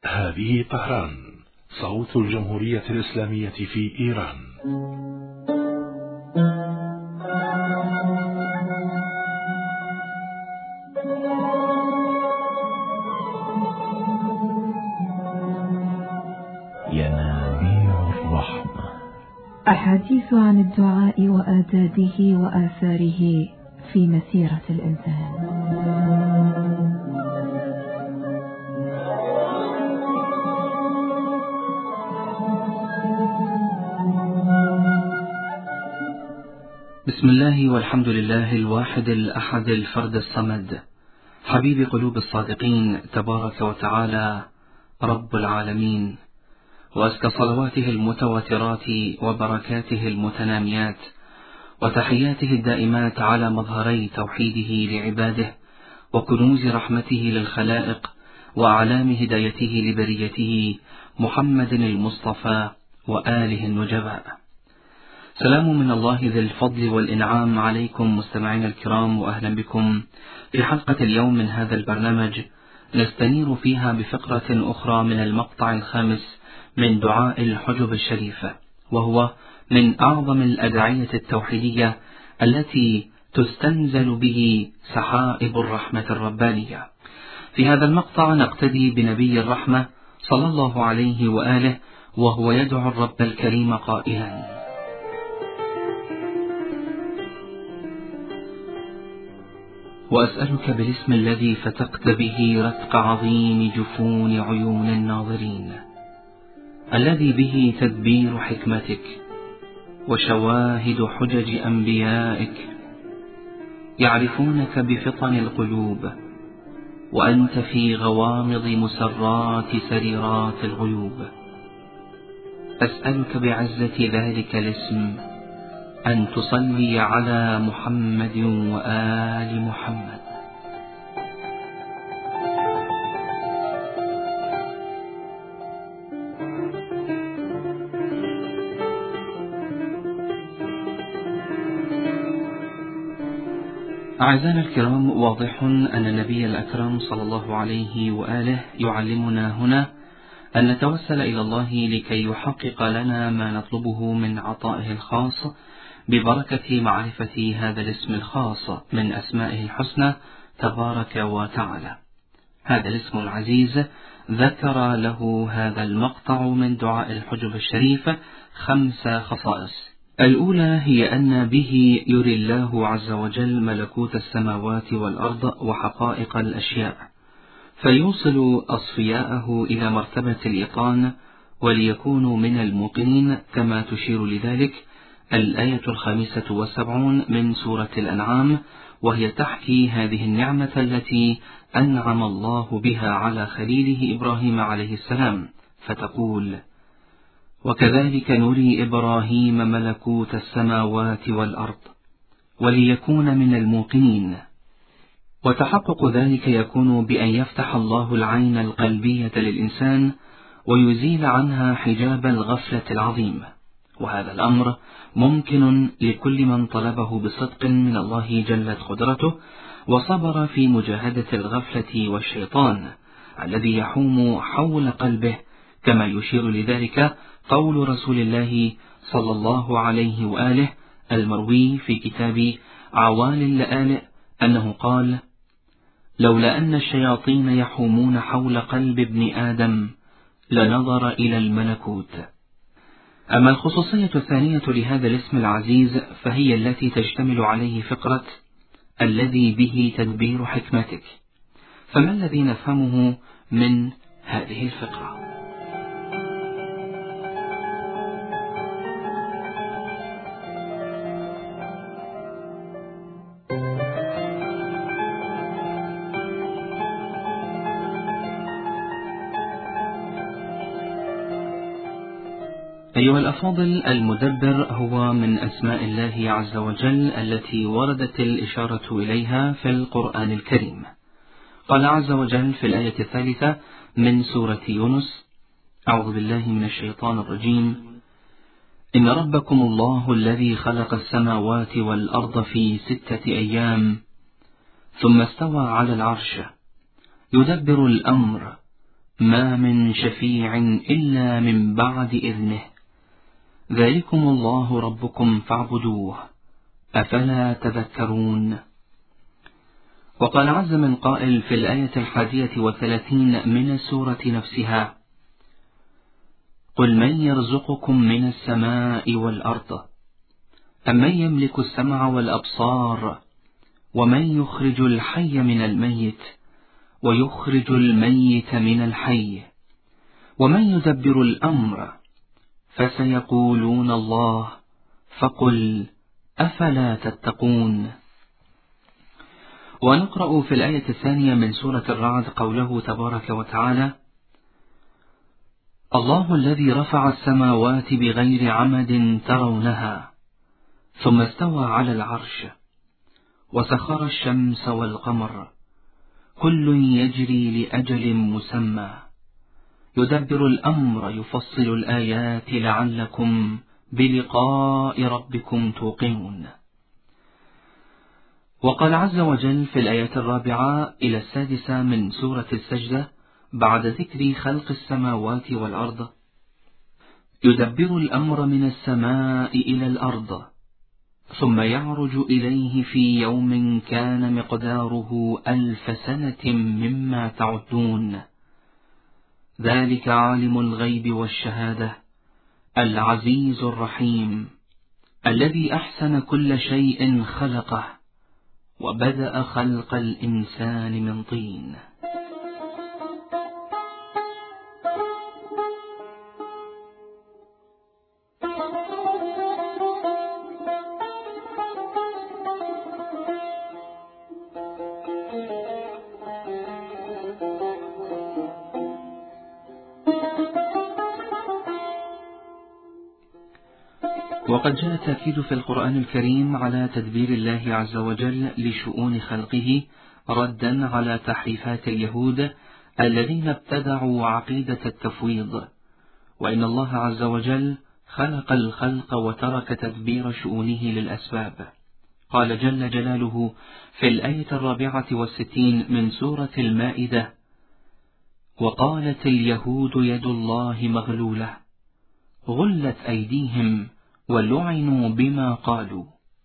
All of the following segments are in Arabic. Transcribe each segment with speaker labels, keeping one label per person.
Speaker 1: هذه طهران، صوت الجمهورية الإسلامية في إيران.
Speaker 2: ينابيع الرحمة،
Speaker 3: أحاديث عن الدعاء وآدابه وآثاره في مسيرة الإنسان.
Speaker 4: بسم الله والحمد لله الواحد الأحد الفرد الصمد، حبيب قلوب الصادقين تبارك وتعالى رب العالمين، وأزكى صلواته المتواترات وبركاته المتناميات وتحياته الدائمات على مظهري توحيده لعباده وكنوز رحمته للخلائق وأعلام هدايته لبريته محمد المصطفى وآله النجباء. سلام من الله ذي الفضل والإنعام عليكم مستمعين الكرام، وأهلا بكم في حلقة اليوم من هذا البرنامج، نستنير فيها بفقرة أخرى من المقطع الخامس من دعاء الحجب الشريفة، وهو من أعظم الأدعية التوحيدية التي تستنزل به سحائب الرحمة الربانية. في هذا المقطع نقتدي بنبي الرحمة صلى الله عليه وآله وهو يدعو الرب الكريم قائلا: وأسألك بالاسم الذي فتقت به رتق عظيم جفون عيون الناظرين، الذي به تدبير حكمتك وشواهد حجج أنبيائك، يعرفونك بفطن القلوب وأنت في غوامض مسرات سريرات الغيوب. أسألك بعزة ذلك الاسم أن تصلي على محمد وآل محمد. أعزائنا الكرام، واضح أن النبي الأكرم صلى الله عليه وآله يعلمنا هنا أن نتوسل إلى الله لكي يحقق لنا ما نطلبه من عطائه الخاص ببركة معرفة هذا الاسم الخاص من أسمائه الحسنى تبارك وتعالى. هذا الاسم العزيز ذكر له هذا المقطع من دعاء الحجب الشريف 5 خصائص. الأولى هي أن به يري الله عز وجل ملكوت السماوات والأرض وحقائق الأشياء، فيوصل أصفياءه إلى مرتبة الإيقان وليكونوا من الموقنين، كما تشير لذلك الآية 75 من سورة الأنعام، وهي تحكي هذه النعمة التي أنعم الله بها على خليله إبراهيم عليه السلام، فتقول: وكذلك نري إبراهيم ملكوت السماوات والأرض وليكون من الموقنين. وتحقق ذلك يكون بأن يفتح الله العين القلبية للإنسان ويزيل عنها حجاب الغفلة العظيم، وهذا الأمر ممكن لكل من طلبه بصدق من الله جلت قدرته وصبر في مجاهدة الغفلة والشيطان الذي يحوم حول قلبه، كما يشير لذلك قول رسول الله صلى الله عليه وآله المروي في كتاب عوالي اللآلئ أنه قال: لولا أن الشياطين يحومون حول قلب ابن آدم لنظر إلى الملكوت. أما الخصوصية الثانية لهذا الاسم العزيز فهي التي تشتمل عليه فقرة الذي به تدبير حكمتك. فما الذي نفهمه من هذه الفقرة؟ أيها الأفاضل، المدبر هو من أسماء الله عز وجل التي وردت الإشارة إليها في القرآن الكريم. قال عز وجل في الآية 3 من سورة يونس: أعوذ بالله من الشيطان الرجيم: إن ربكم الله الذي خلق السماوات والأرض في 6 أيام ثم استوى على العرش يدبر الأمر ما من شفيع إلا من بعد إذنه، ذلكم الله ربكم فاعبدوه، أفلا تذكرون. وقال عز من قائل في الآية 31 من السورة نفسها: قل من يرزقكم من السماء والأرض أمن يملك السمع والأبصار ومن يخرج الحي من الميت ويخرج الميت من الحي ومن يدبر الأمر، فسيقولون الله، فقل أفلا تتقون. ونقرأ في الآية 2 من سورة الرعد قوله تبارك وتعالى: الله الذي رفع السماوات بغير عمد ترونها ثم استوى على العرش وسخر الشمس والقمر كل يجري لأجل مسمى يدبر الأمر يفصل الآيات لعلكم بلقاء ربكم توقنون. وقال عز وجل في الآية 4 إلى 6 من سورة السجدة بعد ذكر خلق السماوات والأرض: يدبر الأمر من السماء إلى الأرض ثم يعرج إليه في يوم كان مقداره 1000 سنة مما تعدون، ذلك عالم الغيب والشهادة العزيز الرحيم الذي أحسن كل شيء خلقه وبدأ خلق الإنسان من طين. وقد جاء التأكيد في القرآن الكريم على تدبير الله عز وجل لشؤون خلقه ردا على تحريفات اليهود الذين ابتدعوا عقيدة التفويض، وإن الله عز وجل خلق الخلق وترك تدبير شؤونه للأسباب. قال جل جلاله في الآية 64 من سورة المائدة: وقالت اليهود يد الله مغلولة غلت أيديهم ولعنوا بما قالوا.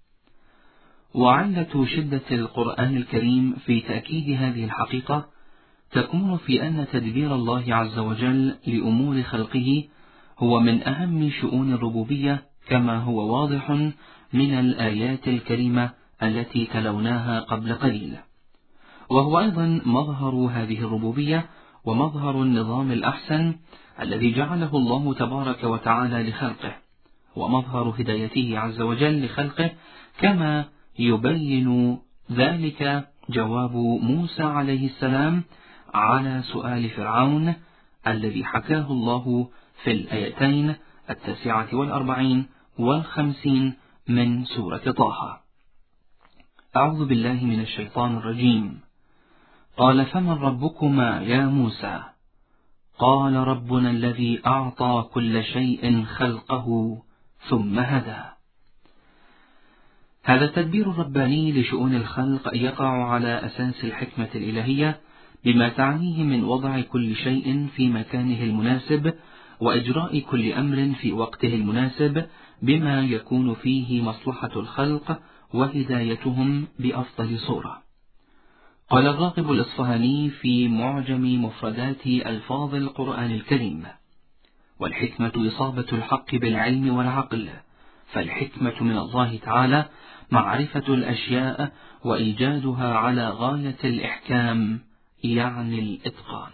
Speaker 4: وعلة شدة القرآن الكريم في تأكيد هذه الحقيقة تكمن في أن تدبير الله عز وجل لأمور خلقه هو من أهم شؤون الربوبية، كما هو واضح من الآيات الكريمة التي تلوناها قبل قليل، وهو أيضا مظهر هذه الربوبية ومظهر النظام الأحسن الذي جعله الله تبارك وتعالى لخلقه، ومظهر هدايته عز وجل لخلقه، كما يبين ذلك جواب موسى عليه السلام على سؤال فرعون الذي حكاه الله في الآيتين 49 و50 من سورة طه. أعوذ بالله من الشيطان الرجيم. قال فمن ربكما يا موسى؟ قال ربنا الذي أعطى كل شيء خلقه ثم هدى. هذا التدبير الرباني لشؤون الخلق يقع على أساس الحكمة الإلهية بما تعنيه من وضع كل شيء في مكانه المناسب وإجراء كل أمر في وقته المناسب بما يكون فيه مصلحة الخلق وهدايتهم بأفضل صورة. قال الراغب الإصفهاني في معجم مفردات ألفاظ القرآن الكريم: والحكمة إصابة الحق بالعلم والعقل، فالحكمة من الله تعالى معرفة الأشياء وإيجادها على غاية الإحكام، يعني الإتقان.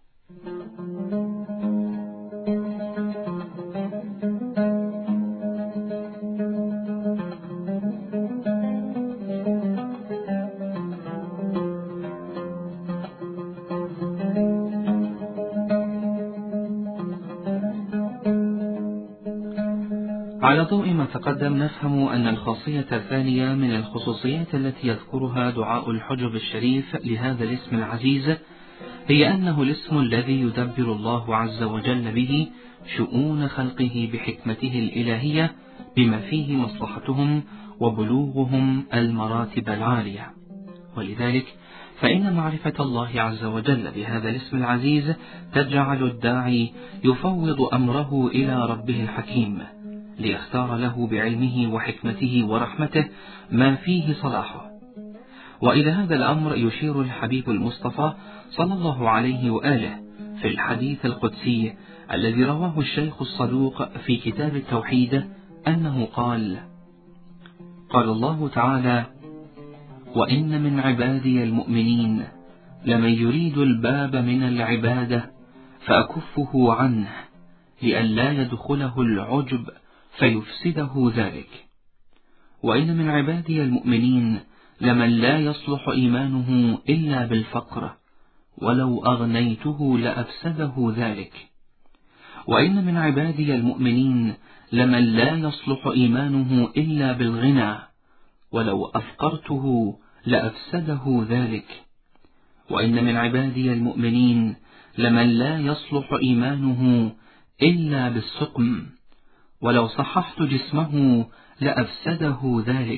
Speaker 4: على ضوء ما تقدم نفهم أن الخاصية الثانية من الخصوصيات التي يذكرها دعاء الحجب الشريف لهذا الاسم العزيز هي أنه الاسم الذي يدبر الله عز وجل به شؤون خلقه بحكمته الإلهية بما فيه مصلحتهم وبلوغهم المراتب العالية، ولذلك فإن معرفة الله عز وجل بهذا الاسم العزيز تجعل الداعي يفوض أمره إلى ربه الحكيم ليختار له بعلمه وحكمته ورحمته ما فيه صلاحه. وإلى هذا الأمر يشير الحبيب المصطفى صلى الله عليه وآله في الحديث القدسي الذي رواه الشيخ الصدوق في كتاب التوحيد أنه قال الله تعالى: وإن من عبادي المؤمنين لمن يريد الباب من العبادة فأكفه عنه لئلا يدخله العجب فيفسده ذلك. وإن من عبادي المؤمنين لمن لا يصلح إيمانه إلا بالفقر ولو أغنيته لأفسده ذلك. وإن من عبادي المؤمنين لمن لا يصلح إيمانه إلا بالغنى ولو أفقرته لأفسده ذلك. وإن من عبادي المؤمنين لمن لا يصلح إيمانه إلا بالسقم ولو صححت جسمه لأفسده ذلك.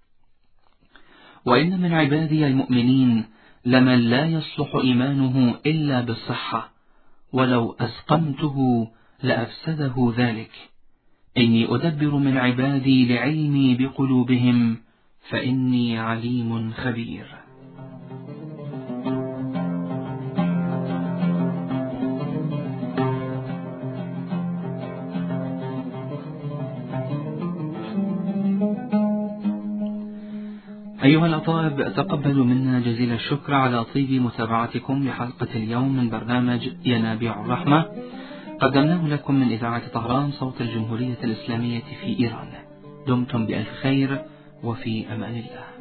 Speaker 4: وإن من عبادي المؤمنين لمن لا يصلح إيمانه إلا بالصحة ولو أسقمته لأفسده ذلك. إني أدبر من عبادي لعلمي بقلوبهم فإني عليم خبير. أيها الأطائب، تقبلوا منا جزيل الشكر على طيب متابعتكم لحلقة اليوم من برنامج ينابيع الرحمة، قدمناه لكم من إذاعة طهران صوت الجمهورية الإسلامية في إيران. دمتم بألف خير وفي أمان الله.